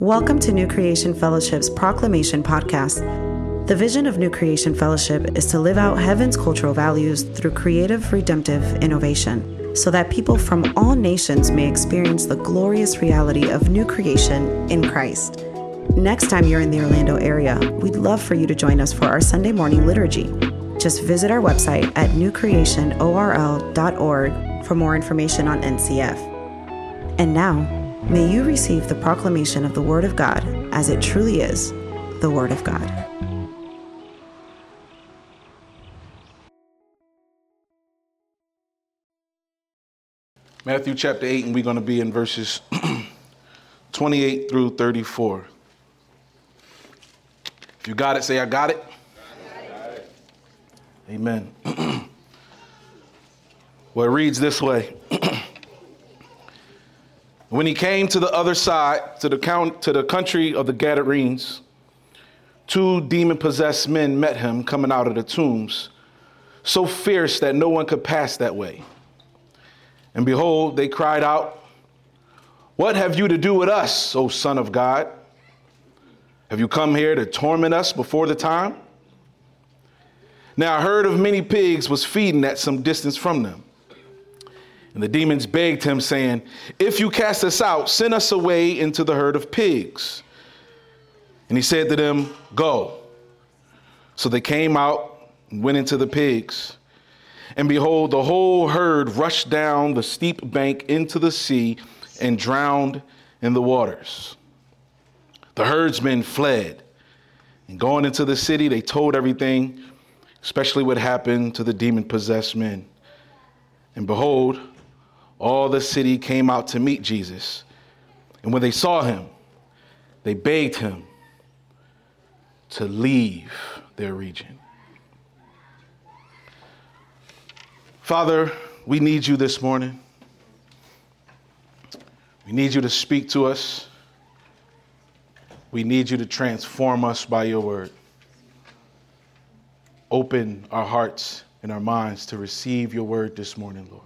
Welcome to New Creation Fellowship's Proclamation Podcast. The vision of New Creation Fellowship is to live out heaven's cultural values through creative, redemptive innovation, so that people from all nations may experience the glorious reality of new creation in Christ. Next time you're in the Orlando area, we'd love for you to join us for our Sunday morning liturgy. Just visit our website at newcreationorl.org for more information on NCF. And now, may you receive the proclamation of the Word of God as it truly is, the Word of God. Matthew chapter 8, and we're going to be in verses 28 through 34. If you got it, say, I got it. Amen. Well, it reads this way. When he came to the other side, to the country of the Gadarenes, two demon-possessed men met him coming out of the tombs, so fierce that no one could pass that way. And behold, they cried out, "What have you to do with us, O Son of God? Have you come here to torment us before the time?" Now a herd of many pigs was feeding at some distance from them. And the demons begged him, saying, "If you cast us out, send us away into the herd of pigs." And he said to them, "Go." So they came out and went into the pigs. And behold, the whole herd rushed down the steep bank into the sea and drowned in the waters. The herdsmen fled, and going into the city, they told everything, especially what happened to the demon-possessed men. And behold, all the city came out to meet Jesus. And when they saw him, they begged him to leave their region. Father, we need you this morning. We need you to speak to us. We need you to transform us by your word. Open our hearts and our minds to receive your word this morning, Lord.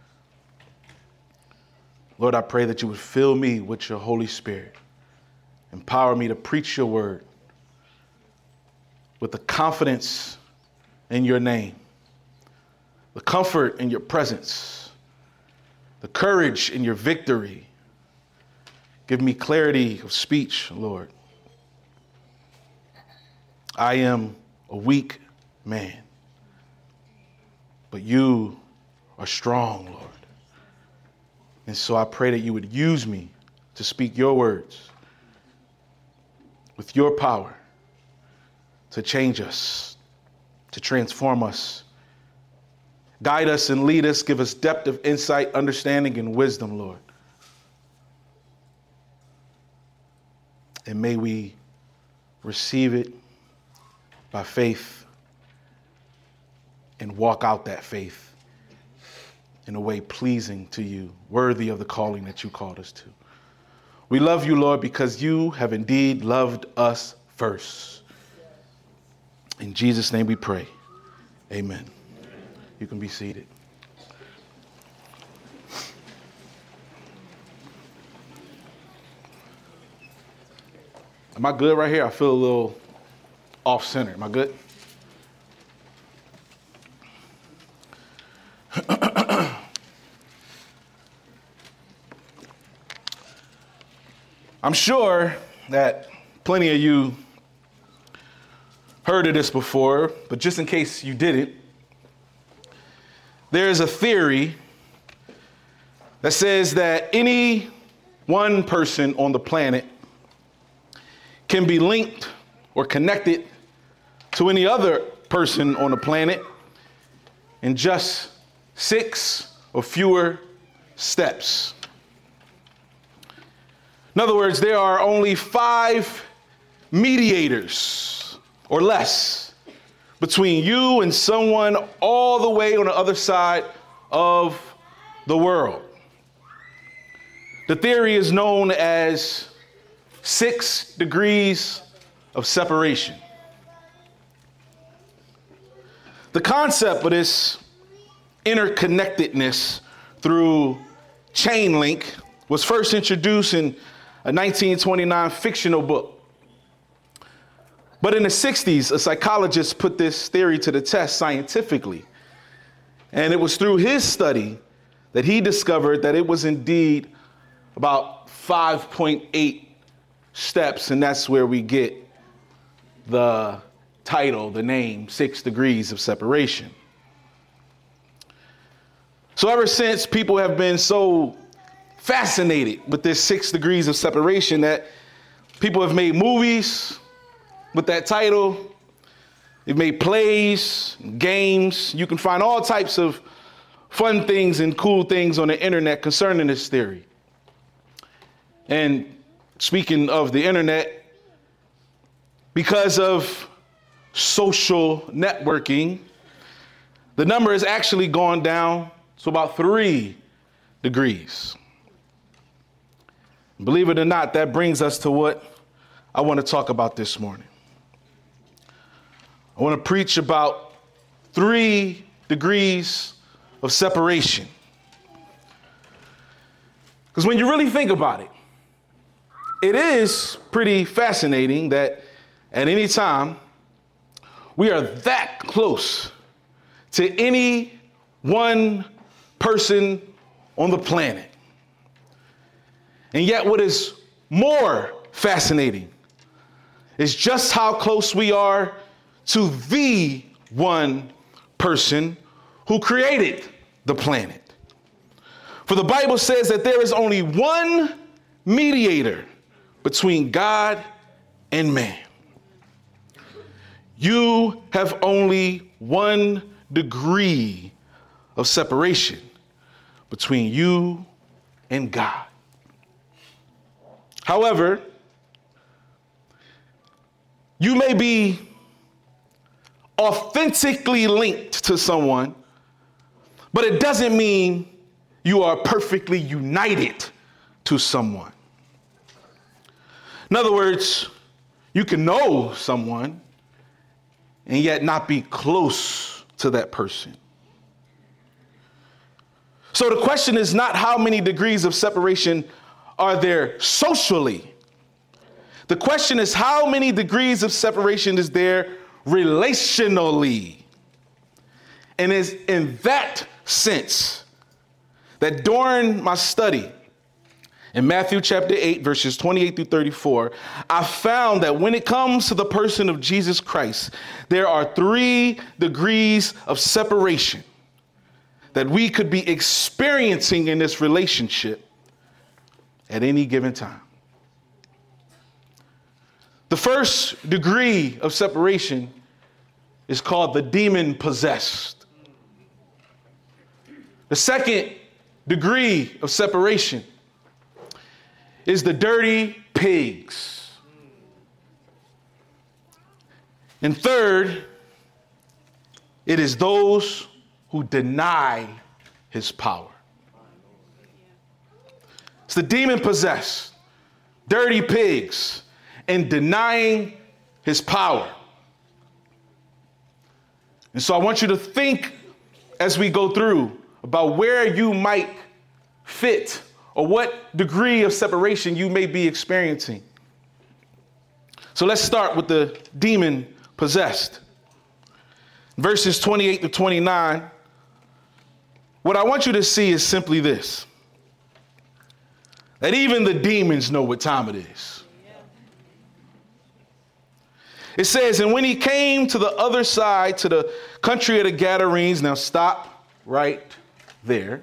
Lord, I pray that you would fill me with your Holy Spirit. Empower me to preach your word with the confidence in your name, the comfort in your presence, the courage in your victory. Give me clarity of speech, Lord. I am a weak man, but you are strong, Lord. And so I pray that you would use me to speak your words with your power to change us, to transform us. Guide us and lead us. Give us depth of insight, understanding, and wisdom, Lord. And may we receive it by faith and walk out that faith in a way pleasing to you, worthy of the calling that you called us to. We love you, Lord, because you have indeed loved us first. In Jesus' name we pray. Amen. You can be seated. Am I good right here? I feel a little off center. Am I good? I'm sure that plenty of you heard of this before, but just in case you didn't, there's a theory that says that any one person on the planet can be linked or connected to any other person on the planet in just 6 or fewer steps. In other words, there are only 5 mediators or less between you and someone all the way on the other side of the world. The theory is known as 6 degrees of separation. The concept of this interconnectedness through chain link was first introduced in a 1929 fictional book. But in the 60s, a psychologist put this theory to the test scientifically. And it was through his study that he discovered that it was indeed about 5.8 steps, and that's where we get the title, the name, 6 Degrees of Separation. So ever since, people have been so fascinated with this 6 degrees of separation that people have made movies with that title. They've made plays, games. You can find all types of fun things and cool things on the internet concerning this theory. And speaking of the internet, because of social networking, the number has actually gone down to about 3 degrees. Believe it or not, that brings us to what I want to talk about this morning. I want to preach about 3 degrees of separation. Because when you really think about it, it is pretty fascinating that at any time we are that close to any one person on the planet. And yet what is more fascinating is just how close we are to the one person who created the planet. For the Bible says that there is only one mediator between God and man. You have only 1 degree of separation between you and God. However, you may be authentically linked to someone, but it doesn't mean you are perfectly united to someone. In other words, you can know someone and yet not be close to that person. So the question is not how many degrees of separation are there socially. The question is how many degrees of separation is there relationally. And it's in that sense that during my study in Matthew chapter 8, verses 28 through 34, I found that when it comes to the person of Jesus Christ, there are 3 degrees of separation that we could be experiencing in this relationship at any given time. The first degree of separation is called the demon possessed. The second degree of separation is the dirty pigs. And third, it is those who deny his power. It's the demon possessed, dirty pigs, and denying his power. And so I want you to think as we go through about where you might fit or what degree of separation you may be experiencing. So let's start with the demon possessed. Verses 28 to 29. What I want you to see is simply this: that even the demons know what time it is. It says, and when he came to the other side, to the country of the Gadarenes, now stop right there.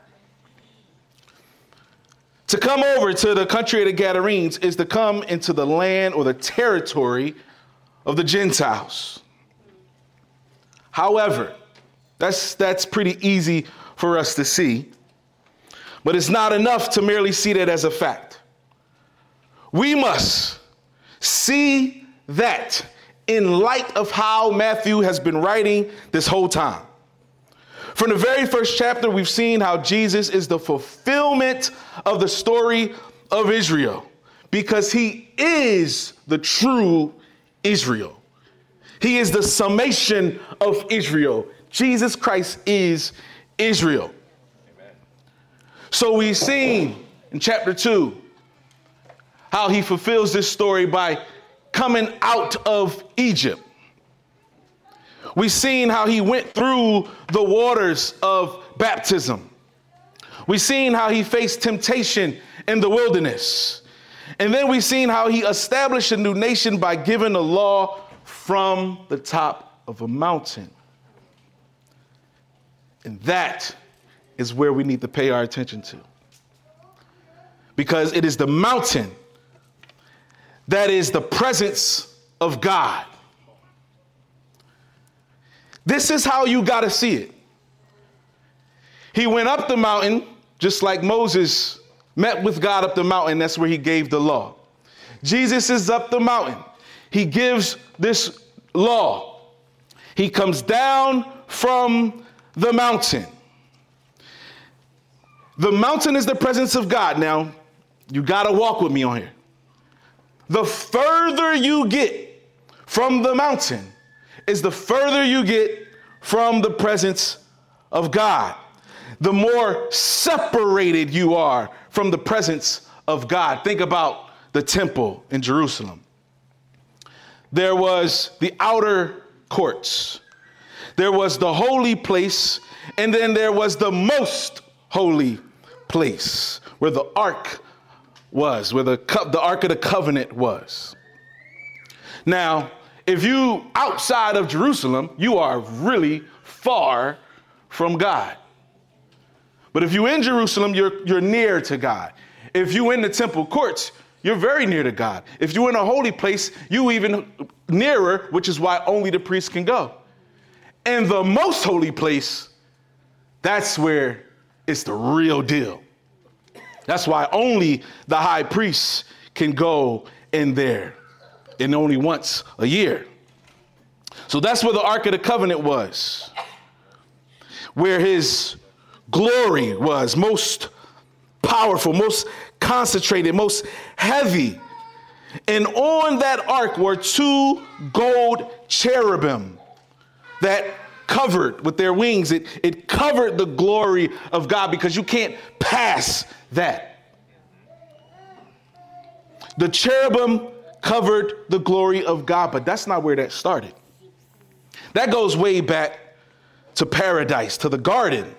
To come over to the country of the Gadarenes is to come into the land or the territory of the Gentiles. However, that's pretty easy for us to see, but it's not enough to merely see that as a fact. We must see that in light of how Matthew has been writing this whole time. From the very first chapter, we've seen how Jesus is the fulfillment of the story of Israel, because he is the true Israel. He is the summation of Israel. Jesus Christ is Israel. Amen. So we've seen in chapter 2 how he fulfills this story by coming out of Egypt. We've seen how he went through the waters of baptism. We've seen how he faced temptation in the wilderness. And then we've seen how he established a new nation by giving a law from the top of a mountain. And that is where we need to pay our attention to. Because it is the mountain that is the presence of God. This is how you got to see it. He went up the mountain, just like Moses met with God up the mountain. That's where he gave the law. Jesus is up the mountain. He gives this law. He comes down from the mountain. The mountain is the presence of God. Now, you got to walk with me on here. The further you get from the mountain is the further you get from the presence of God. The more separated you are from the presence of God. Think about the temple in Jerusalem. There was the outer courts. There was the holy place, and then there was the most holy place where the ark was, where the Ark of the Covenant was. Now, if you outside of Jerusalem, you are really far from God. But if you're in Jerusalem, you're near to God. If you're in the temple courts, you're very near to God. If you're in a holy place, you even nearer, which is why only the priest can go. And the most holy place, that's where it's the real deal. That's why only the high priest can go in there, and only once a year. So that's where the Ark of the Covenant was, where his glory was most powerful, most concentrated, most heavy. And on that ark were 2 gold cherubim that covered with their wings. It covered the glory of God, because you can't pass that. The cherubim covered the glory of God, but that's not where that started. That goes way back to paradise, to the Garden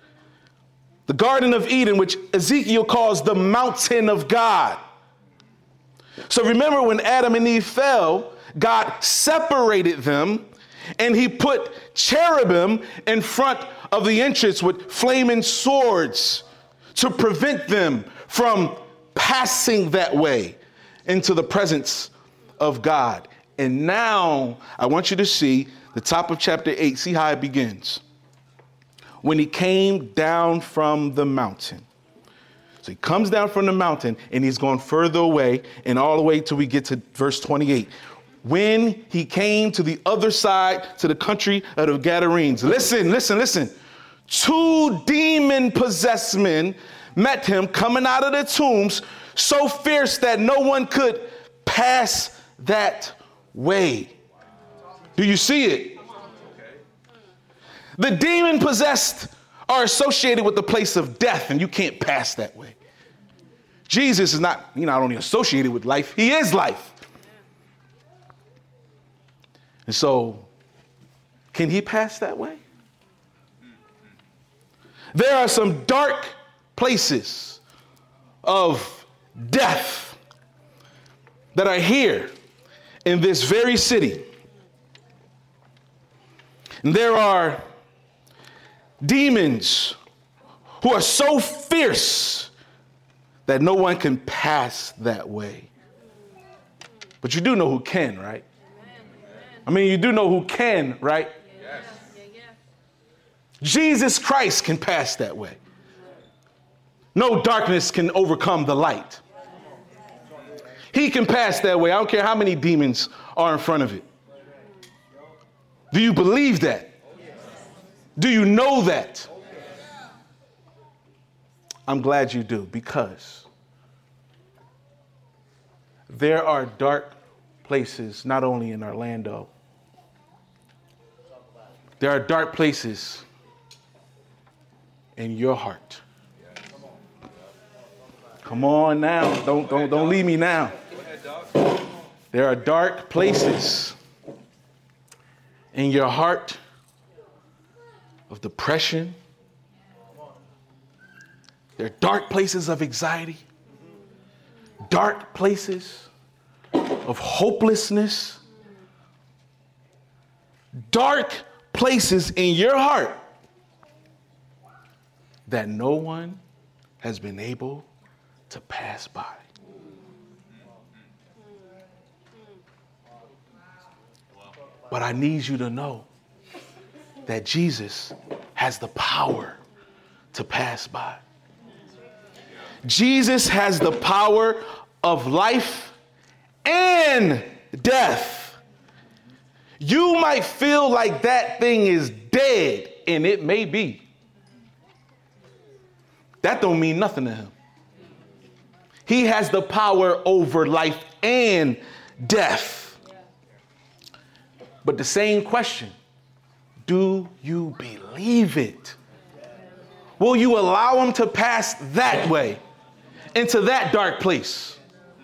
of Eden, which Ezekiel calls the mountain of God. So remember, when Adam and Eve fell, God separated them, and he put cherubim in front of the entrance with flaming swords to prevent them from passing that way into the presence of God. And now I want you to see the top of chapter 8. See how it begins. When he came down from the mountain. So he comes down from the mountain, and he's gone further away, and all the way till we get to verse 28. When he came to the other side, to the country of the Gadarenes. Listen. 2 demon-possessed men met him coming out of the tombs, so fierce that no one could pass that way. Do you see it? The demon-possessed are associated with the place of death, and you can't pass that way. Jesus is not only associated with life, he is life. And so, can he pass that way? There are some dark places of death that are here in this very city. And there are demons who are so fierce that no one can pass that way. But you do know who can, right? I mean, you do know who can, right? Yes. Jesus Christ can pass that way. No darkness can overcome the light. He can pass that way. I don't care how many demons are in front of it. Do you believe that? Do you know that? I'm glad you do, because there are dark places not only in Orlando. There are dark places in your heart. Come on now. Don't leave me now. There are dark places in your heart of depression. There are dark places of anxiety, dark places of hopelessness, dark places in your heart that no one has been able to pass by. But I need you to know that Jesus has the power to pass by. Jesus has the power of life and death. You might feel like that thing is dead, and it may be. That don't mean nothing to him. He has the power over life and death. But the same question, do you believe it? Will you allow him to pass that way, into that dark place?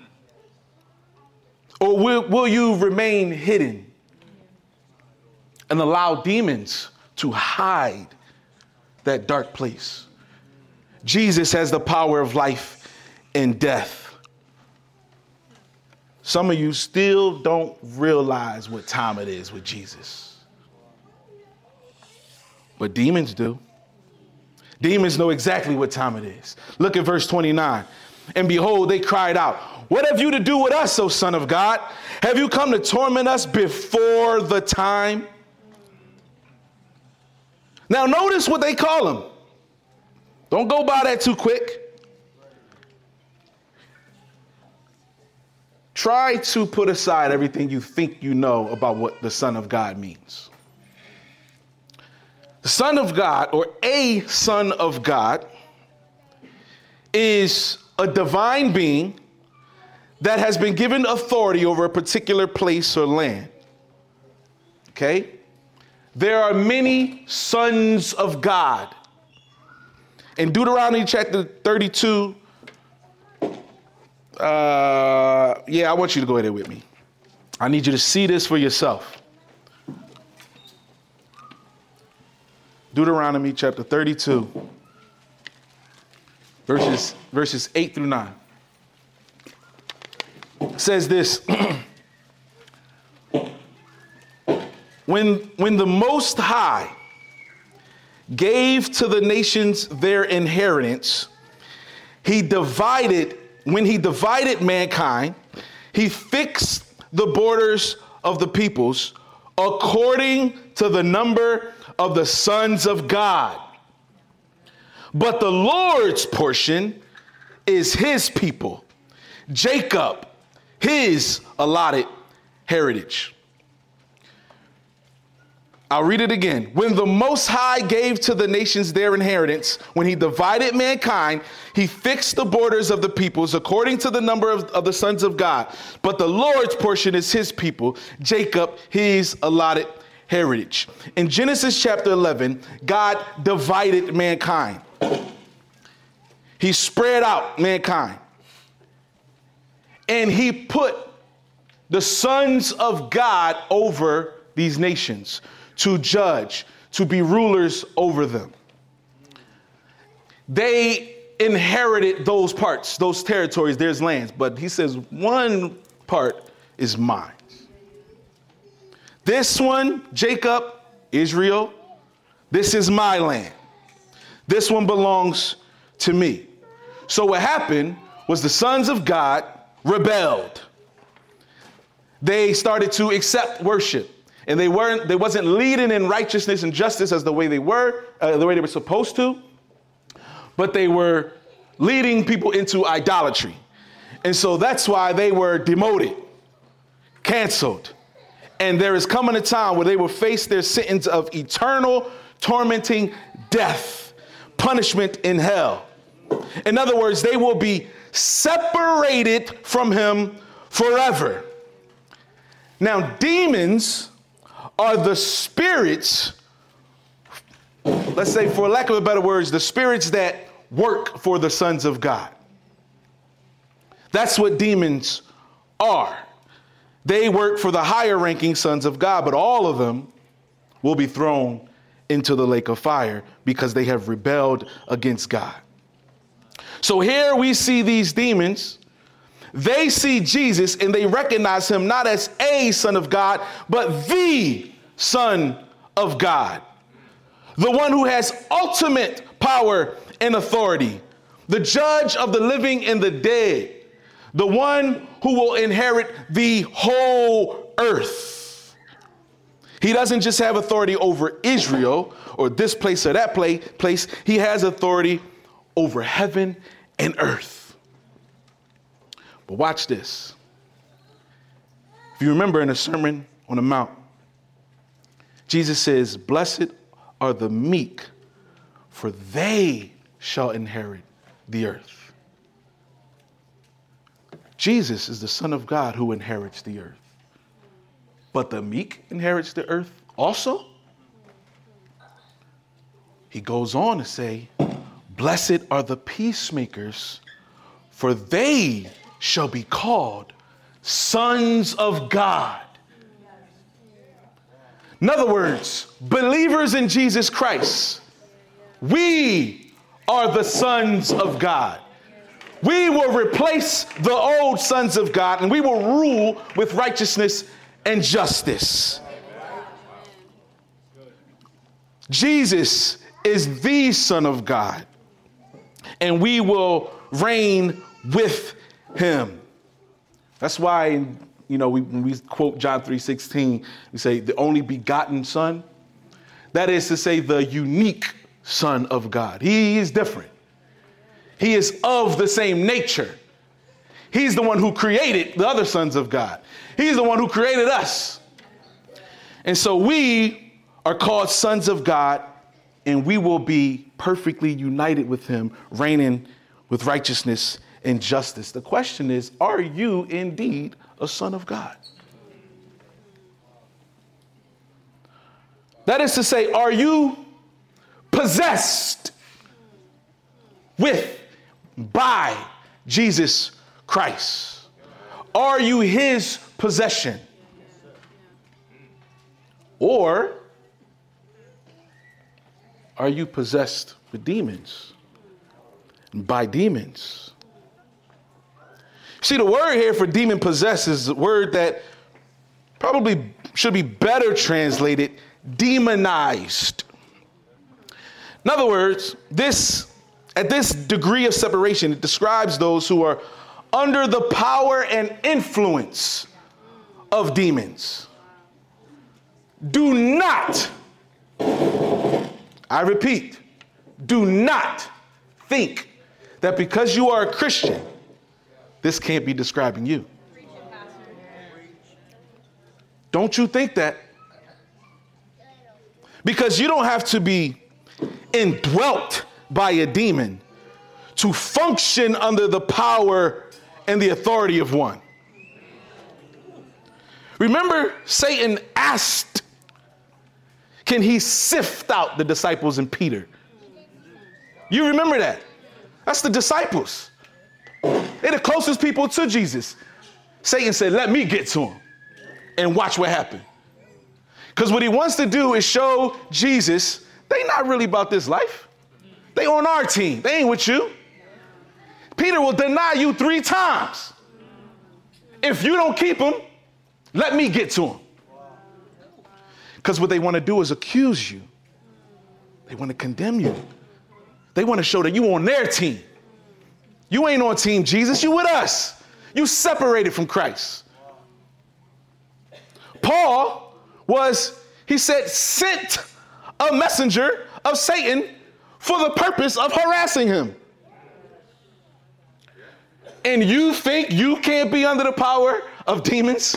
Or will you remain hidden and allow demons to hide that dark place? Jesus has the power of life and death. Some of you still don't realize what time it is with Jesus. But demons do. Demons know exactly what time it is. Look at verse 29. And behold, they cried out, "What have you to do with us, O Son of God? Have you come to torment us before the time?" Now notice what they call him. Don't go by that too quick. Try to put aside everything you think you know about what the Son of God means. The Son of God, or a Son of God, is a divine being that has been given authority over a particular place or land. Okay? There are many sons of God. In Deuteronomy chapter 32, I want you to go there with me. I need you to see this for yourself. Deuteronomy chapter 32, verses 8 through 9. Says this, when the Most High gave to the nations their inheritance, when he divided mankind, he fixed the borders of the peoples according to the number of the sons of God. But the Lord's portion is his people, Jacob, his allotted heritage. I'll read it again. When the Most High gave to the nations their inheritance, when he divided mankind, he fixed the borders of the peoples according to the number of the sons of God. But the Lord's portion is his people, Jacob, his allotted heritage. In Genesis chapter 11, God divided mankind. He spread out mankind. And he put the sons of God over these nations, to judge, to be rulers over them. They inherited those parts, those territories, there's lands. But he says, one part is mine. This one, Jacob, Israel, this is my land. This one belongs to me. So what happened was the sons of God rebelled. They started to accept worship. And they wasn't leading in righteousness and justice as the way they were supposed to, but they were leading people into idolatry. And so that's why they were demoted, canceled. And there is coming a time where they will face their sentence of eternal tormenting death, punishment in hell. In other words, they will be separated from him forever. Now, demons are the spirits, let's say, for lack of a better words, the spirits that work for the sons of God. That's what demons are. They work for the higher ranking sons of God, but all of them will be thrown into the lake of fire because they have rebelled against God. So here we see these demons. They see Jesus and they recognize him not as a son of God, but the Son of God. The one who has ultimate power and authority. The judge of the living and the dead. The one who will inherit the whole earth. He doesn't just have authority over Israel or this place or that place. He has authority over heaven and earth. But watch this. If you remember in the Sermon on the Mount, Jesus says, "Blessed are the meek, for they shall inherit the earth." Jesus is the Son of God who inherits the earth. But the meek inherits the earth also? He goes on to say, "Blessed are the peacemakers, for they shall be called sons of God." In other words, believers in Jesus Christ, we are the sons of God. We will replace the old sons of God and we will rule with righteousness and justice. Jesus is the Son of God, and we will reign with him. That's why, when we quote John 3:16, we say the only begotten Son. That is to say the unique Son of God. He is different. He is of the same nature. He's the one who created the other sons of God. He's the one who created us. And so we are called sons of God, and we will be perfectly united with him, reigning with righteousness and justice. The question is, are you indeed a son of God? That is to say, are you possessed by Jesus Christ? Are you his possession? Or are you possessed with demons? By demons? See, the word here for demon possessed is a word that probably should be better translated demonized. In other words, at this degree of separation, it describes those who are under the power and influence of demons. Do not, I repeat, do not think that because you are a Christian, this can't be describing you. Don't you think that? Because you don't have to be indwelt by a demon to function under the power and the authority of one. Remember, Satan asked, can he sift out the disciples and Peter? You remember that? That's the disciples. They're the closest people to Jesus. Satan said, let me get to him and watch what happened. Because what he wants to do is show Jesus, they not really about this life. They on our team. They ain't with you. Peter will deny you 3 times. If you don't keep him, let me get to him. Because what they want to do is accuse you. They want to condemn you. They want to show that you on their team. You ain't on team Jesus, you with us. You separated from Christ. Paul he said, sent a messenger of Satan for the purpose of harassing him. And you think you can't be under the power of demons?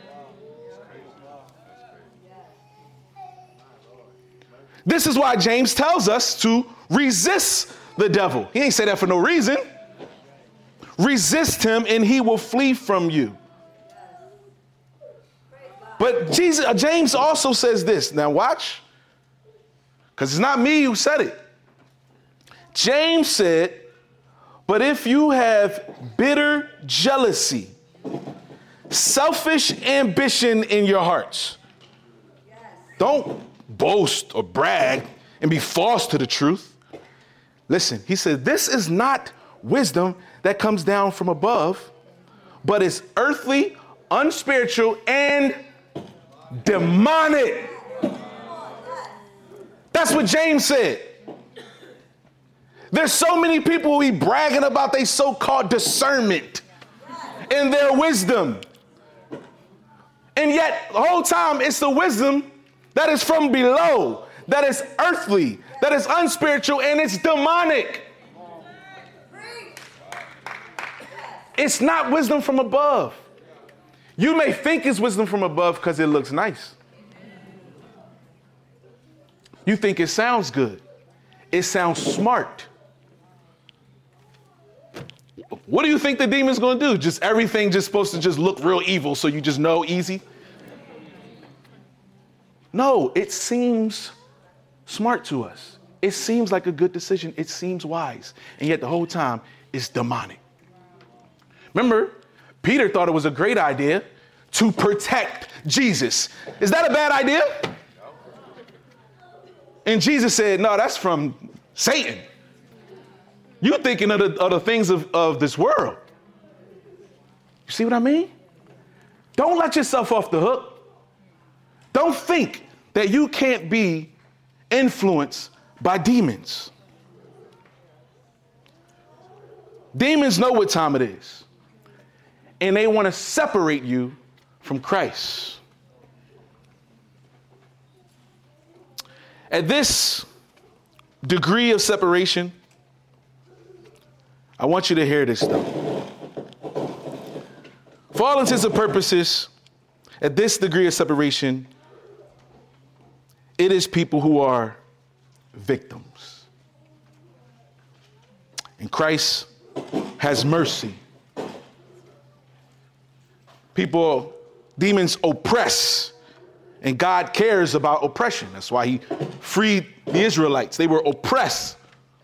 This is why James tells us to resist the devil. He ain't say that for no reason. Resist him and he will flee from you. But James also says this. Now watch, because it's not me who said it. James said, But if you have bitter jealousy, selfish ambition in your hearts, don't boast or brag and be false to the truth. Listen, he said, this is not wisdom that comes down from above, but is earthly, unspiritual, and demonic. That's what James said. There's so many people who be bragging about their so-called discernment and their wisdom. And yet, the whole time, it's the wisdom that is from below, that is earthly, that is unspiritual, and it's demonic. It's not wisdom from above. You may think it's wisdom from above because it looks nice. You think it sounds good. It sounds smart. What do you think the demon's going to do? Just everything just supposed to just look real evil so you just know easy? No, it seems smart to us. It seems like a good decision. It seems wise. And yet the whole time it's demonic. Remember, Peter thought it was a great idea to protect Jesus. Is that a bad idea? And Jesus said, no, that's from Satan. You're thinking of the things of this world. You see what I mean? Don't let yourself off the hook. Don't think that you can't be influenced by demons. Demons know what time it is, and they want to separate you from Christ. At this degree of separation, I want you to hear this though. For all intents and purposes, at this degree of separation, it is people who are victims. And Christ has mercy. Demons oppress, and God cares about oppression. That's why he freed the Israelites. They were oppressed.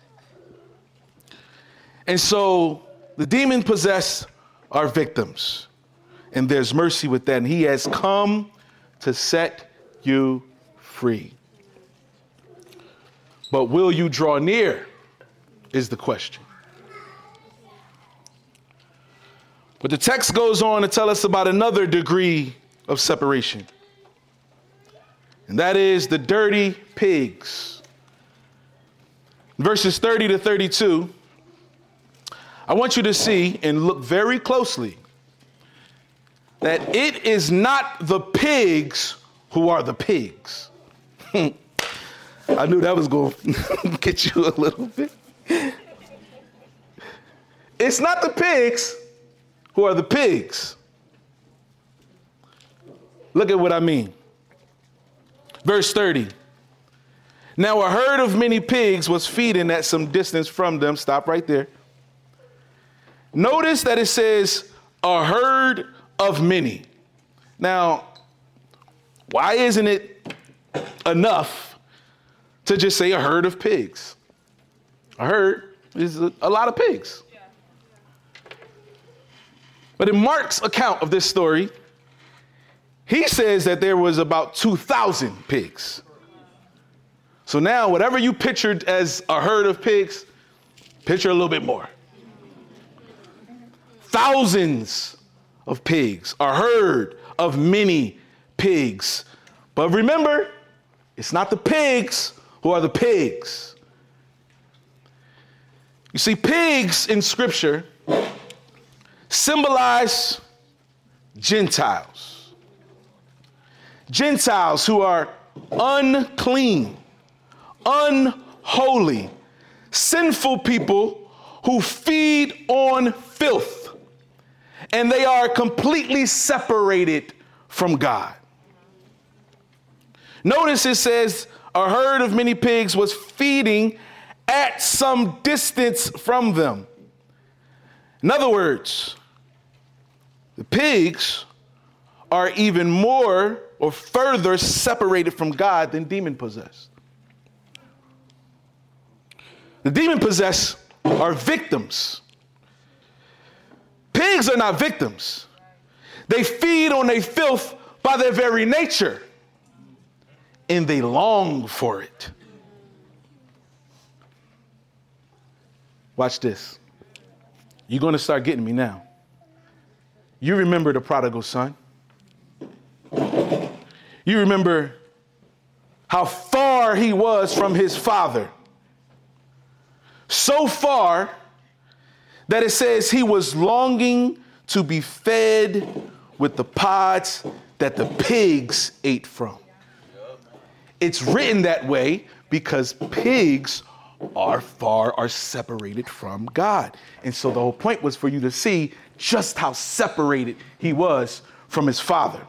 And so the demon-possessed are victims, and there's mercy with that. And he has come to set you free. But will you draw near is the question. But the text goes on to tell us about another degree of separation. And that is the dirty pigs. Verses 30 to 32, I want you to see and look very closely that it is not the pigs who are the pigs. I knew that was going to get you a little bit. It's not the pigs who are the pigs. Look at what I mean. Verse 30. Now a herd of many pigs was feeding at some distance from them. Stop right there. Notice that it says a herd of many. Now, why isn't it enough to just say a herd of pigs? A herd is a lot of pigs. But in Mark's account of this story, he says that there was about 2,000 pigs. So now whatever you pictured as a herd of pigs, picture a little bit more. Thousands of pigs, a herd of many pigs. But remember, it's not the pigs who are the pigs. You see, pigs in Scripture symbolize Gentiles. Gentiles who are unclean, unholy, sinful people who feed on filth. And they are completely separated from God. Notice it says a herd of many pigs was feeding at some distance from them. In other words, the pigs are even more or further separated from God than demon-possessed. The demon-possessed are victims Pigs are not victims. They feed on their filth by their very nature, and they long for it. Watch this. You're going to start getting me now. You remember the prodigal son. You remember how far he was from his father. So far that it says he was longing to be fed with the pods that the pigs ate from. It's written that way because pigs are separated from God. And so the whole point was for you to see just how separated he was from his father.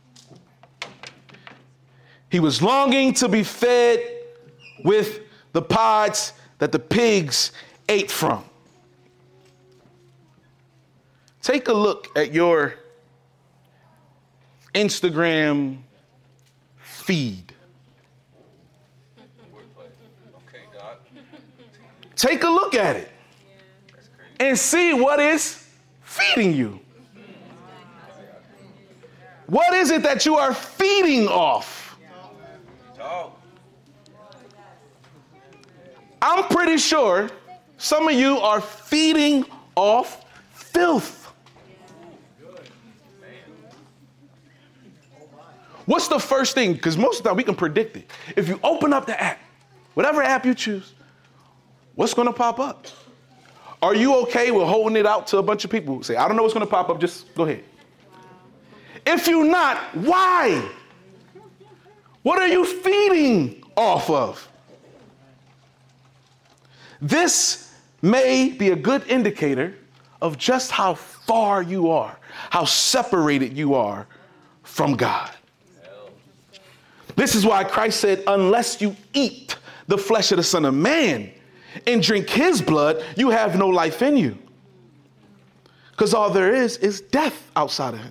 He was longing to be fed with the pods that the pigs ate from. Take a look at your Instagram feed. Take a look at it and see what is feeding you. What is it that you are feeding off? I'm pretty sure some of you are feeding off filth. What's the first thing? Because most of the time we can predict it. If you open up the app, whatever app you choose, what's going to pop up? Are you okay with holding it out to a bunch of people who say, I don't know what's going to pop up, just go ahead. If you're not, why? What are you feeding off of? This may be a good indicator of just how far you are, how separated you are from God. This is why Christ said, unless you eat the flesh of the Son of Man and drink his blood, you have no life in you. Because all there is death outside of him.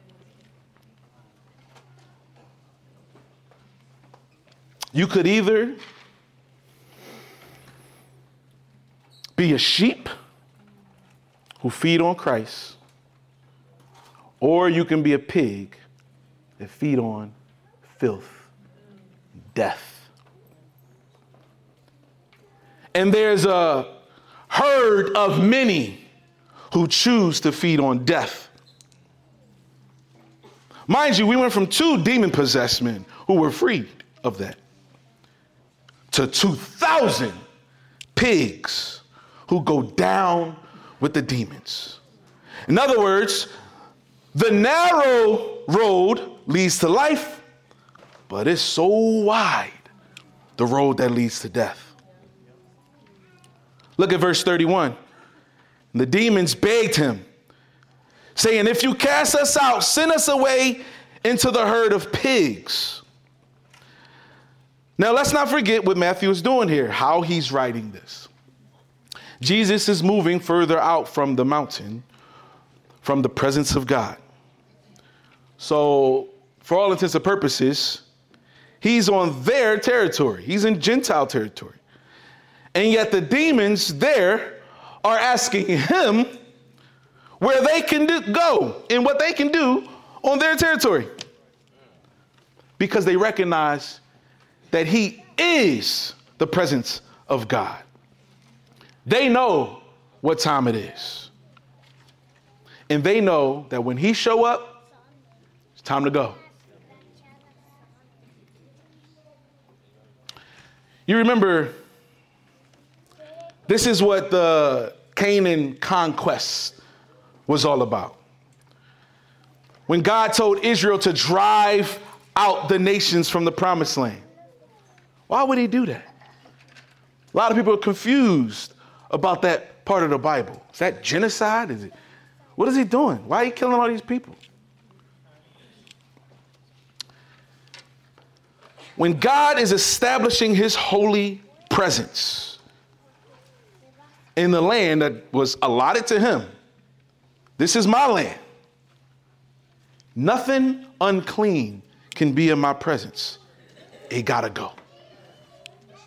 You could either be a sheep who feed on Christ, or you can be a pig that feed on filth, death. And there's a herd of many who choose to feed on death. Mind you, we went from 2 demon-possessed men who were freed of that to 2,000 pigs who go down with the demons. In other words, the narrow road leads to life, but it's so wide, the road that leads to death. Look at verse 31. The demons begged him, saying, if you cast us out, send us away into the herd of pigs. Now, let's not forget what Matthew is doing here, how he's writing this. Jesus is moving further out from the mountain, from the presence of God. So, for all intents and purposes, he's on their territory. He's in Gentile territory. And yet the demons there are asking him where they can go and what they can do on their territory. Because they recognize that he is the presence of God. They know what time it is. And they know that when he show up, it's time to go. You remember, this is what the Canaan conquest was all about. When God told Israel to drive out the nations from the promised land. Why would he do that? A lot of people are confused about that part of the Bible. Is that genocide? What is he doing? Why are he killing all these people? When God is establishing his holy presence in the land that was allotted to him, this is my land. Nothing unclean can be in my presence. It gotta go.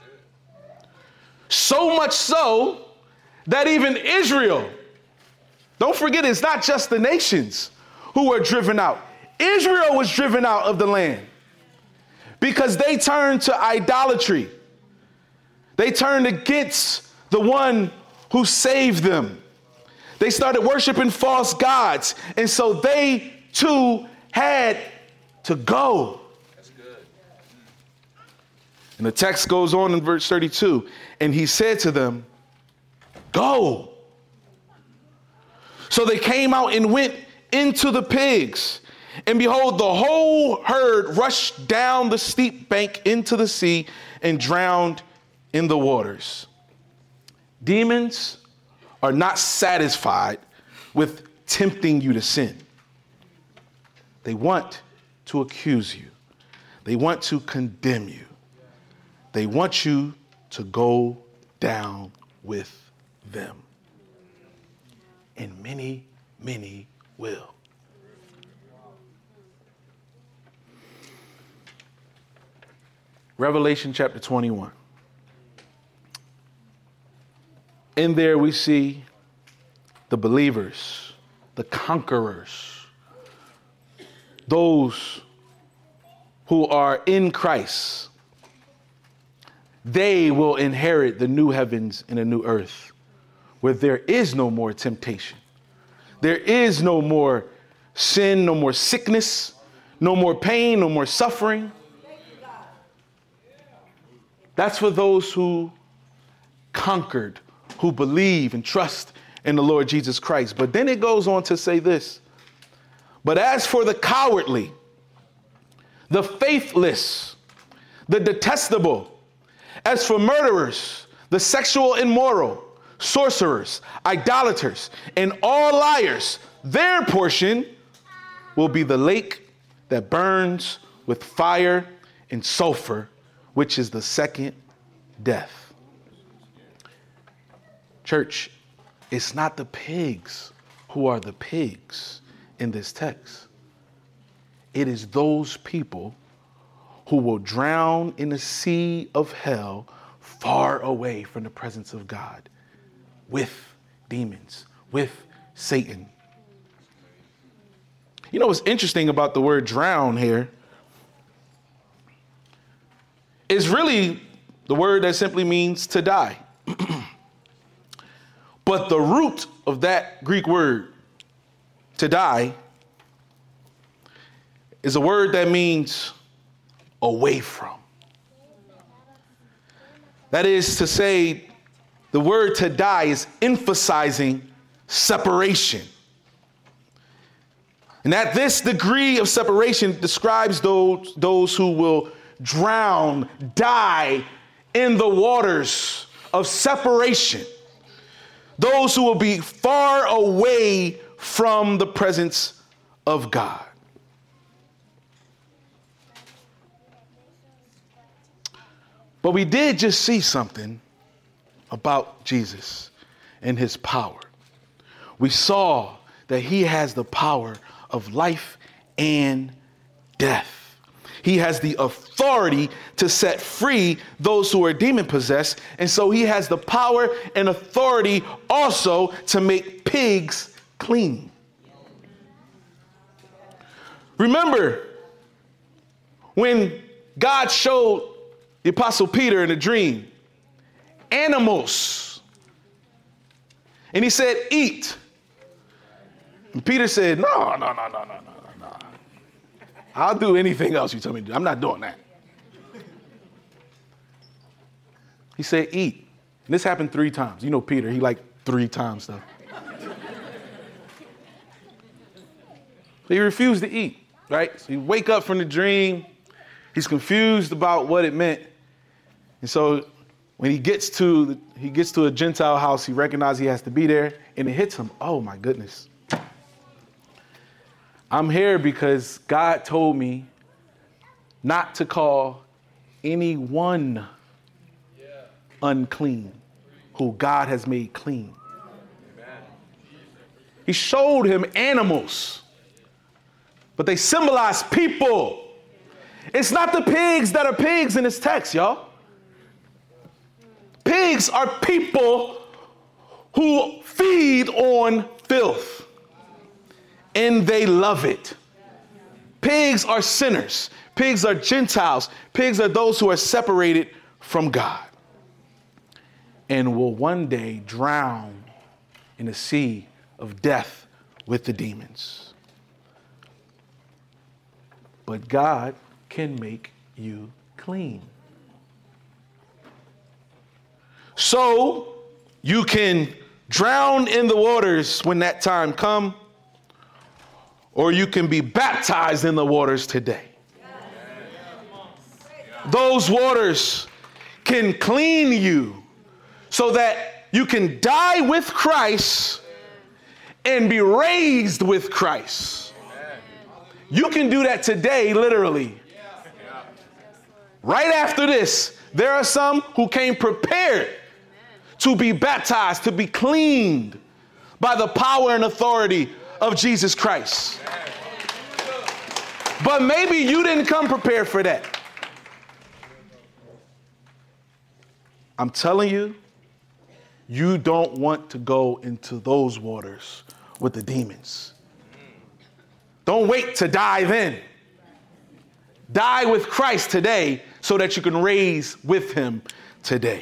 So much so that even Israel Don't forget, it's not just the nations who were driven out. Israel was driven out of the land because they turned to idolatry. They turned against the one who saved them. They started worshiping false gods. And so they too had to go. That's good. And the text goes on in verse 32. And he said to them, go. So they came out and went into the pigs. And behold, the whole herd rushed down the steep bank into the sea and drowned in the waters. Demons are not satisfied with tempting you to sin. They want to accuse you. They want to condemn you. They want you to go down with them. And many, many will. Revelation chapter 21. In there we see the believers, the conquerors, those who are in Christ. They will inherit the new heavens and a new earth where there is no more temptation. There is no more sin, no more sickness, no more pain, no more suffering. That's for those who conquered, who believe and trust in the Lord Jesus Christ. But then it goes on to say this. But as for the cowardly, the faithless, the detestable, as for murderers, the sexual immoral, sorcerers, idolaters, and all liars, their portion will be the lake that burns with fire and sulfur, which is the second death. Church, it's not the pigs who are the pigs in this text. It is those people who will drown in the sea of hell far away from the presence of God with demons, with Satan. You know what's interesting about the word drown here is really the word that simply means to die. But the root of that Greek word, to die, is a word that means away from. That is to say, the word to die is emphasizing separation. And at this degree of separation describes those who will drown, die in the waters of separation. Those who will be far away from the presence of God. But we did just see something about Jesus and his power. We saw that he has the power of life and death. He has the authority to set free those who are demon possessed. And so he has the power and authority also to make pigs clean. Remember when God showed the Apostle Peter in a dream animals, and he said, eat. And Peter said, no. I'll do anything else you tell me to do. I'm not doing that. He said, eat. And this happened 3 times. You know Peter, he liked 3 times stuff. So he refused to eat, right? So he wake up from the dream. He's confused about what it meant. And so when he gets to a Gentile house, he recognizes he has to be there, and it hits him. Oh my goodness. I'm here because God told me not to call anyone unclean who God has made clean. He showed him animals, but they symbolize people. It's not the pigs that are pigs in this text, y'all. Pigs are people who feed on filth, and they love it. Pigs are sinners. Pigs are Gentiles. Pigs are those who are separated from God and will one day drown in a sea of death with the demons. But God can make you clean. So you can drown in the waters when that time comes, or you can be baptized in the waters today. Those waters can clean you so that you can die with Christ and be raised with Christ. You can do that today, literally. Right after this, there are some who came prepared to be baptized, to be cleaned by the power and authority of Jesus Christ. But maybe you didn't come prepared for that. I'm telling you, you don't want to go into those waters with the demons. Don't wait to dive in. Die with Christ today so that you can raise with him today.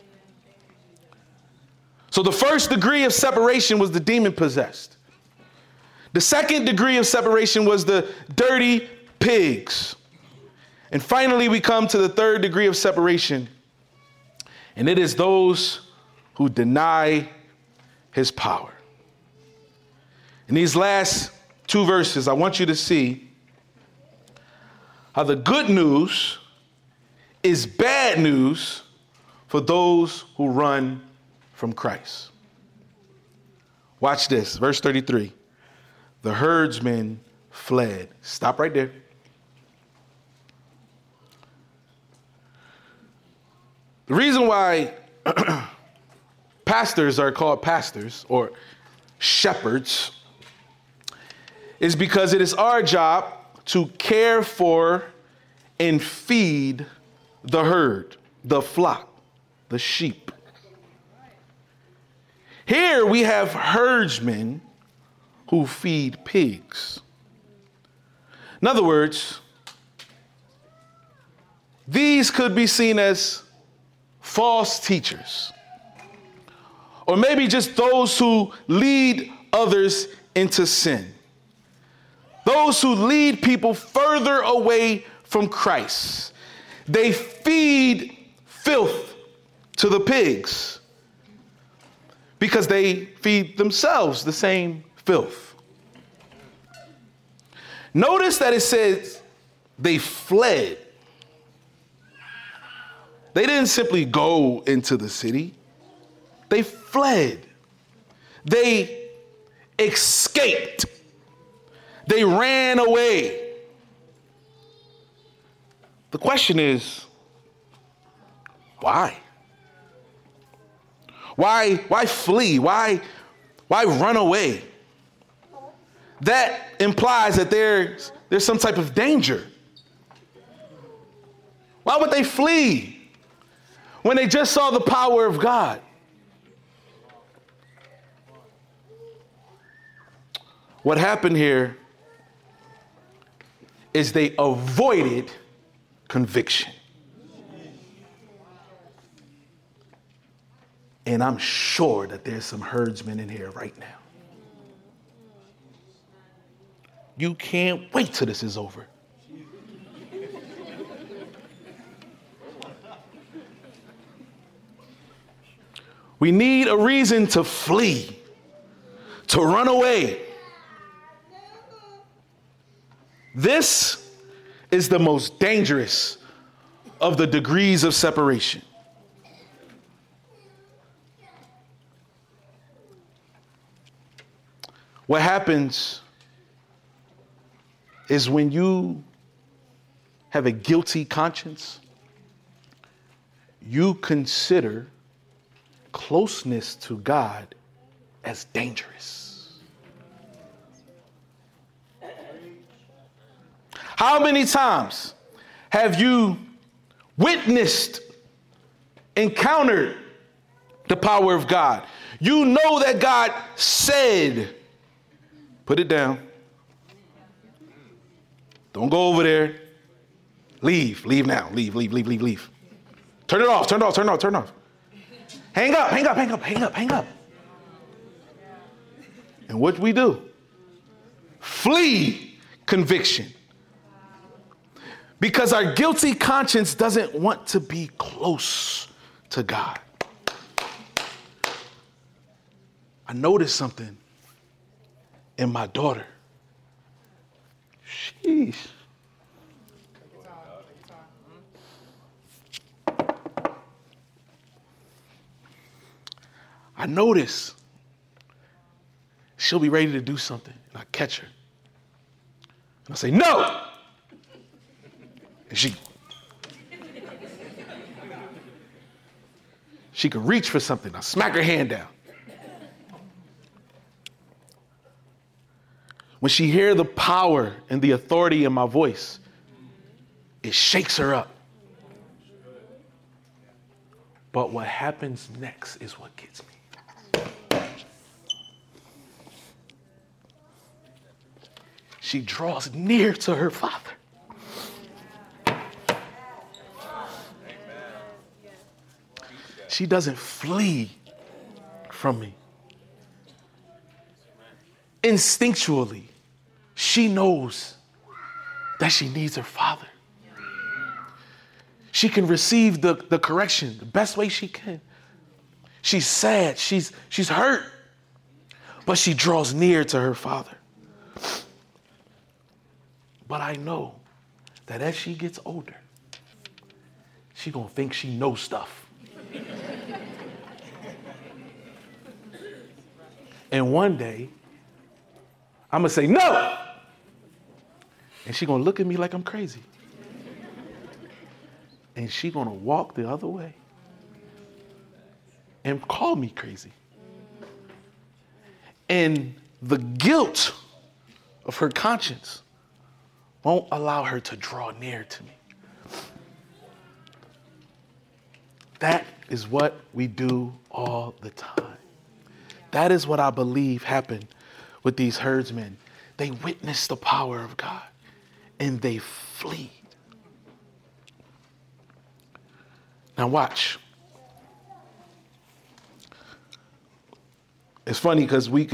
So the first degree of separation was the demon-possessed. The second degree of separation was the dirty pigs. And finally, we come to the third degree of separation, and it is those who deny his power. In these last two verses, I want you to see how the good news is bad news for those who run from Christ. Watch this, verse 33. The herdsmen fled. Stop right there. The reason why pastors are called pastors or shepherds is because it is our job to care for and feed the herd, the flock, the sheep. Here we have herdsmen who feed pigs. In other words, these could be seen as false teachers, or maybe just those who lead others into sin. Those who lead people further away from Christ. They feed filth to the pigs because they feed themselves the same filth. Notice that it says they fled. They didn't simply go into the city. They fled. They escaped. They ran away. The question is, why? Why flee? Why run away? That implies that there's some type of danger. Why would they flee when they just saw the power of God? What happened here is they avoided conviction. And I'm sure that there's some herdsmen in here right now. You can't wait till this is over. We need a reason to flee, to run away. This is the most dangerous of the degrees of separation. What happens is when you have a guilty conscience, you consider closeness to God as dangerous. How many times have you witnessed, encountered the power of God? You know that God said, put it down. Don't go over there. Leave now. Leave. Turn it off. Hang up. And what we do? Flee conviction. Because our guilty conscience doesn't want to be close to God. I noticed something in my daughter. Sheesh. I notice she'll be ready to do something, and I catch her. And I say, no! And she could reach for something. I smack her hand down. When she hears the power and the authority in my voice, it shakes her up. But what happens next is what gets me. She draws near to her father. She doesn't flee from me. Instinctually, she knows that she needs her father. She can receive the correction the best way she can. She's sad, she's hurt, but she draws near to her father. But I know that as she gets older, she's gonna think she knows stuff. And one day, I'm gonna say, no! And she's gonna look at me like I'm crazy. And she's gonna walk the other way and call me crazy. And the guilt of her conscience won't allow her to draw near to me. That is what we do all the time. That is what I believe happened with these herdsmen. They witnessed the power of God and they flee. Now watch. It's funny because we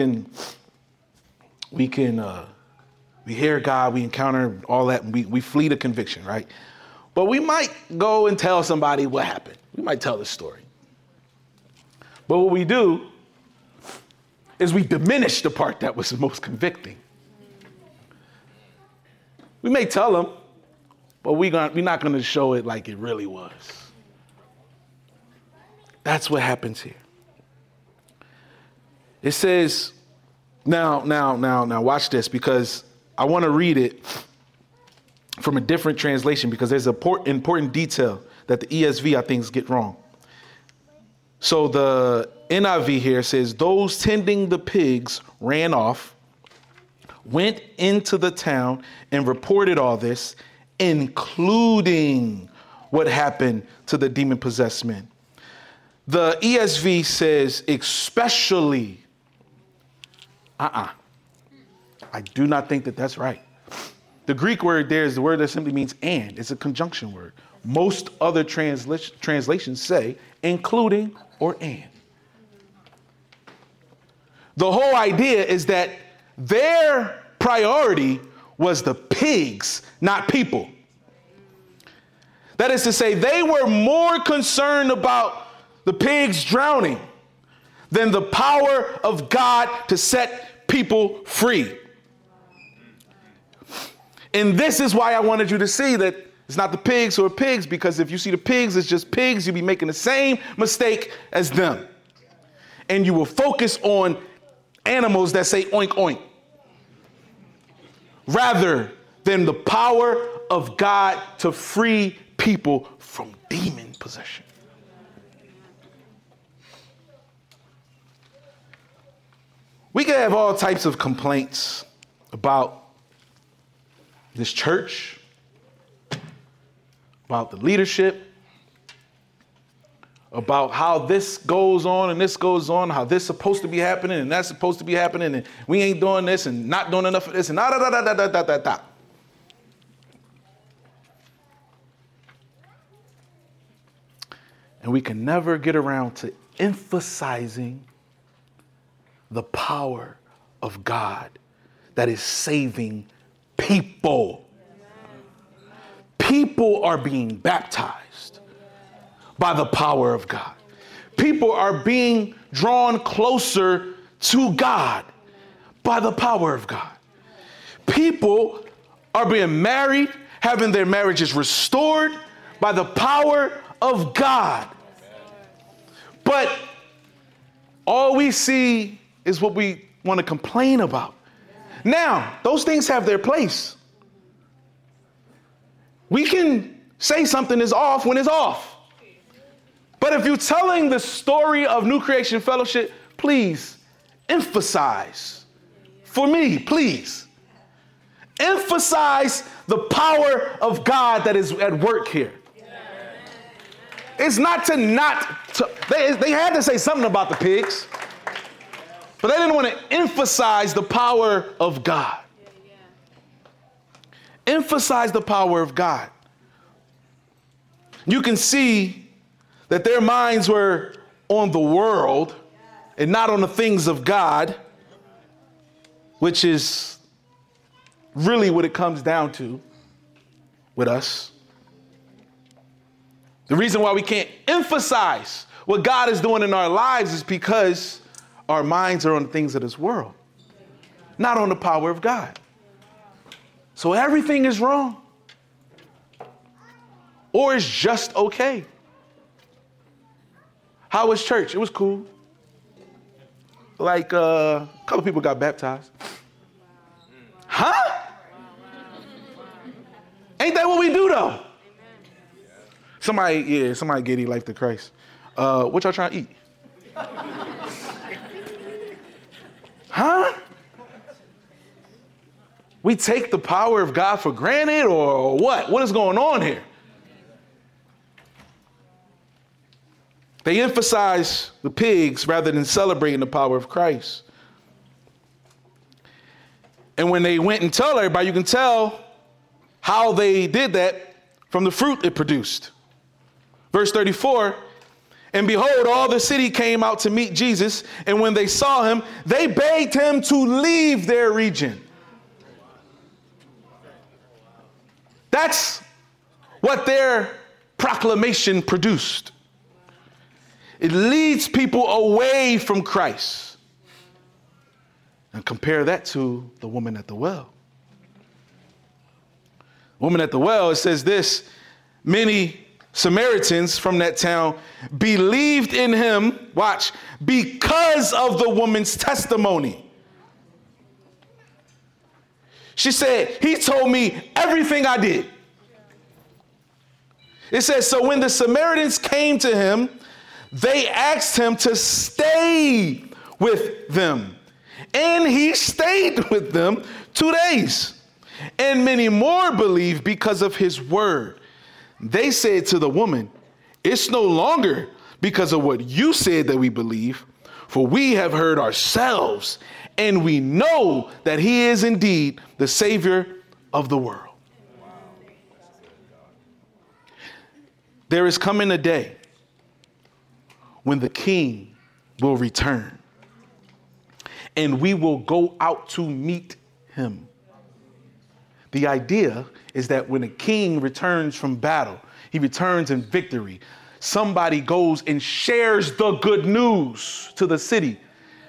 hear God, we encounter all that, and we flee to conviction, right? But we might go and tell somebody what happened. We might tell the story. But what we do is we diminish the part that was the most convicting. We may tell them, but we're not going to show it like it really was. That's what happens here. It says, now, watch this, because I want to read it from a different translation because there's an important detail that the ESV, I think, get wrong. So the NIV here says, those tending the pigs ran off, went into the town and reported all this, including what happened to the demon-possessed men. The ESV says, especially. I do not think that that's right. The Greek word there is the word that simply means and. It's a conjunction word. Most other translations say including or and. The whole idea is that their priority was the pigs, not people. That is to say, they were more concerned about the pigs drowning than the power of God to set people free. And this is why I wanted you to see that it's not the pigs who are pigs, because if you see the pigs as just pigs, you'll be making the same mistake as them. And you will focus on animals that say oink, oink, rather than the power of God to free people from demon possession. We can have all types of complaints about this church, about the leadership, about how this goes on and this goes on, how this is supposed to be happening and that's supposed to be happening, and we ain't doing this and not doing enough of this and da da da da da da da da. And we can never get around to emphasizing the power of God that is saving people. People are being baptized by the power of God. People are being drawn closer to God by the power of God. People are being married, having their marriages restored by the power of God. But all we see is what we want to complain about. Now, those things have their place. We can say something is off when it's off. But if you're telling the story of New Creation Fellowship, please emphasize, for me, please, emphasize the power of God that is at work here. It's not to they had to say something about the pigs, but they didn't want to emphasize the power of God. Emphasize the power of God. You can see that their minds were on the world and not on the things of God, which is really what it comes down to with us. The reason why we can't emphasize what God is doing in our lives is because our minds are on the things of this world, not on the power of God. So everything is wrong, or it's just okay. How was church? It was cool. Like a couple people got baptized. Huh? Ain't that what we do though? Somebody gave their life to Christ. What y'all trying to eat? Huh? We take the power of God for granted, or what? What is going on here? They emphasize the pigs rather than celebrating the power of Christ. And when they went and tell everybody, you can tell how they did that from the fruit it produced. Verse 34, and behold, all the city came out to meet Jesus, and when they saw him, they begged him to leave their region. That's what their proclamation produced. It leads people away from Christ. And compare that to the woman at the well. Woman at the well, it says this, many Samaritans from that town believed in him, watch, because of the woman's testimony. She said, he told me everything I did. It says, so when the Samaritans came to him, they asked him to stay with them. And he stayed with them 2 days. And many more believed because of his word. They said to the woman, it's no longer because of what you said that we believe, for we have heard ourselves, and we know that he is indeed the Savior of the world. There is coming a day when the King will return, and we will go out to meet him. The idea is that when a king returns from battle, he returns in victory. Somebody goes and shares the good news to the city.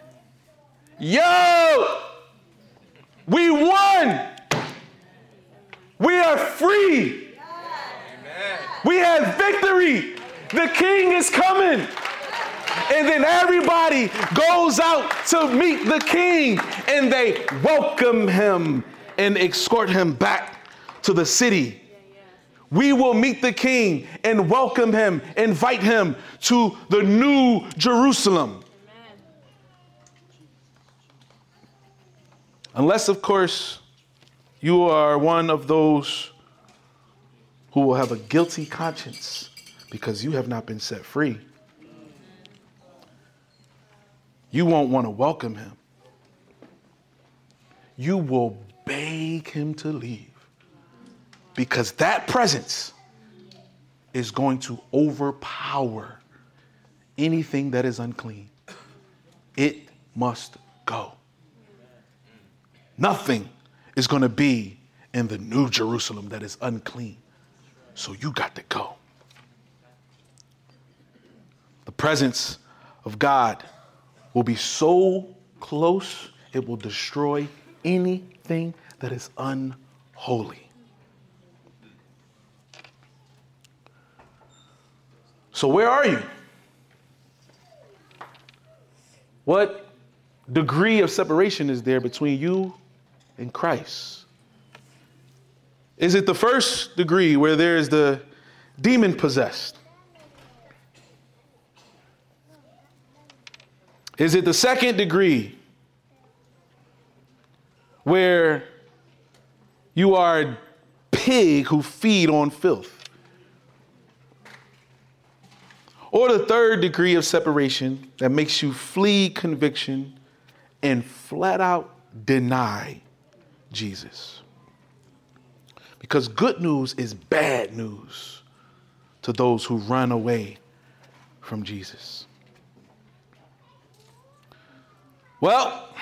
Yo, we won. We are free. We have victory. The king is coming. And then everybody goes out to meet the king, and they welcome him and escort him back to the city. We will meet the king and welcome him, invite him to the new Jerusalem. Unless, of course, you are one of those who will have a guilty conscience because you have not been set free you won't want to welcome him. You will beg him to leave, because that presence is going to overpower anything that is unclean. It must go. Nothing is going to be in the New Jerusalem that is unclean. So you got to go. The presence of God will be so close, it will destroy anything that is unholy. So where are you? What degree of separation is there between you and Christ? Is it the first degree where there is the demon possessed? Is it the second degree where you are a pig who feed on filth? Or the third degree of separation that makes you flee conviction and flat out deny Jesus? Because good news is bad news to those who run away from Jesus. Well,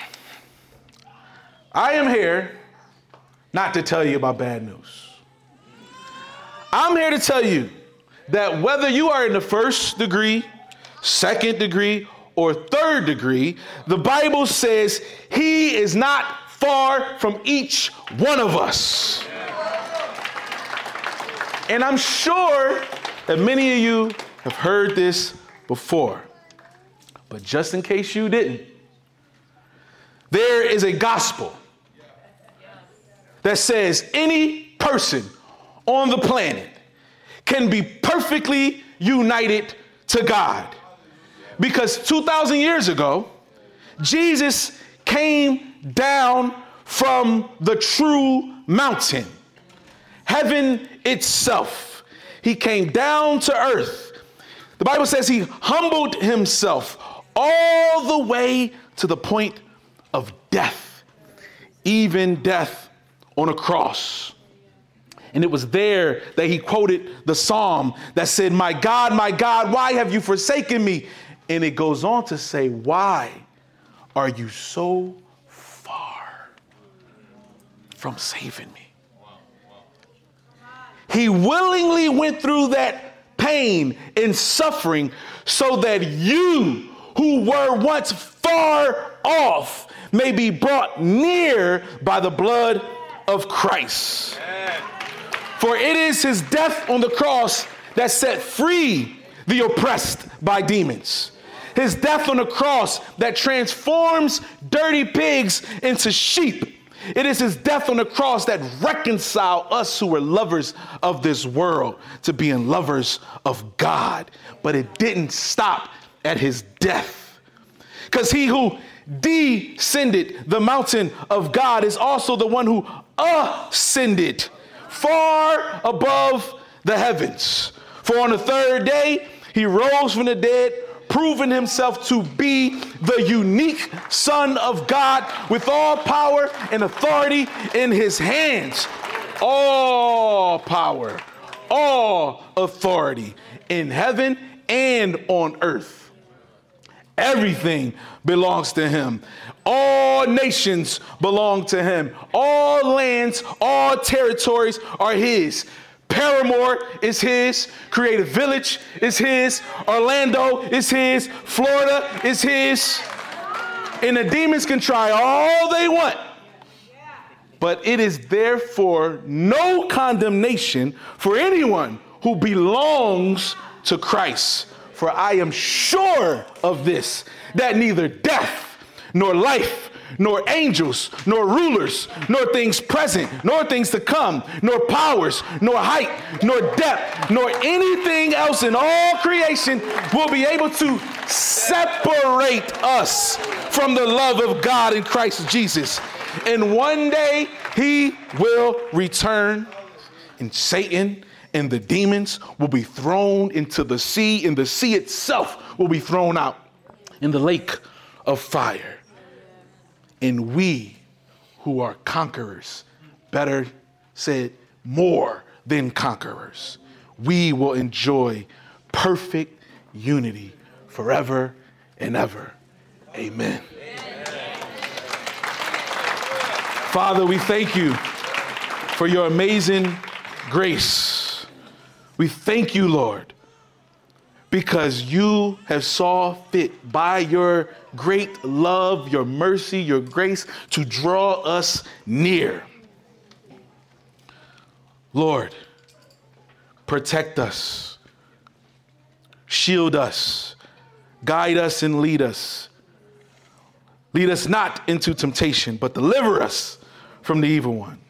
I am here not to tell you about bad news. I'm here to tell you that whether you are in the first degree, second degree, or third degree, the Bible says he is not far from each one of us. And I'm sure that many of you have heard this before, but just in case you didn't, there is a gospel that says any person on the planet can be perfectly united to God. Because 2,000 years ago, Jesus came down from the true mountain, heaven itself. He came down to earth. The Bible says he humbled himself all the way to the point of death, even death on a cross. And it was there that he quoted the psalm that said, my God, why have you forsaken me? And it goes on to say, why are you so far from saving me? He willingly went through that pain and suffering so that you, who were once far off, may be brought near by the blood of Christ. For it is his death on the cross that set free the oppressed by demons. His death on the cross that transforms dirty pigs into sheep. It is his death on the cross that reconciled us who were lovers of this world to being lovers of God. But it didn't stop at his death. Because he who descended the mountain of God is also the one who ascended far above the heavens. For on the third day, he rose from the dead, proving himself to be the unique Son of God with all power and authority in his hands. All power, all authority in heaven and on earth. Everything belongs to him. All nations belong to him. All lands, all territories are his. Paramore is his. Creative Village is his. Orlando is his. Florida is his. And the demons can try all they want. But it is therefore no condemnation for anyone who belongs to Christ. For I am sure of this, that neither death, nor life, nor angels, nor rulers, nor things present, nor things to come, nor powers, nor height, nor depth, nor anything else in all creation will be able to separate us from the love of God in Christ Jesus. And one day he will return, and Satan and the demons will be thrown into the sea, and the sea itself will be thrown out in the lake of fire. And we who are conquerors, better said, more than conquerors, we will enjoy perfect unity forever and ever. Amen. Father, we thank you for your amazing grace. We thank you, Lord, because you have saw fit by your great love, your mercy, your grace to draw us near. Lord, protect us, shield us, guide us and lead us. Lead us not into temptation, but deliver us from the evil one.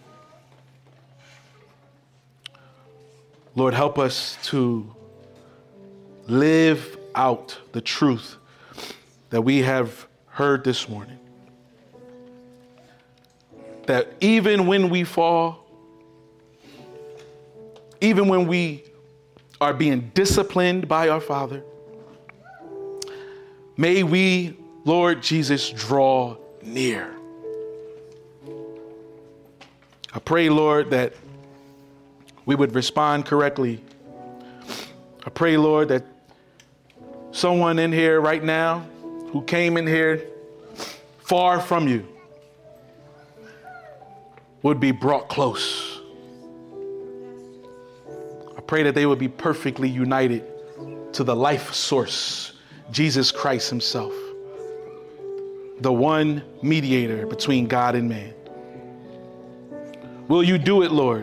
Lord, help us to live out the truth that we have heard this morning. That even when we fall, even when we are being disciplined by our Father, may we, Lord Jesus, draw near. I pray, Lord, that we would respond correctly. I pray, Lord, that someone in here right now who came in here far from you would be brought close. I pray that they would be perfectly united to the life source, Jesus Christ himself, the one mediator between God and man. Will you do it, Lord?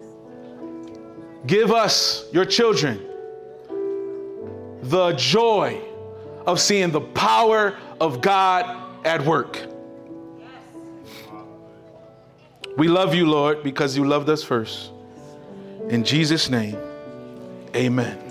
Give us, your children, the joy of seeing the power of God at work. We love you, Lord, because you loved us first. In Jesus' name, amen.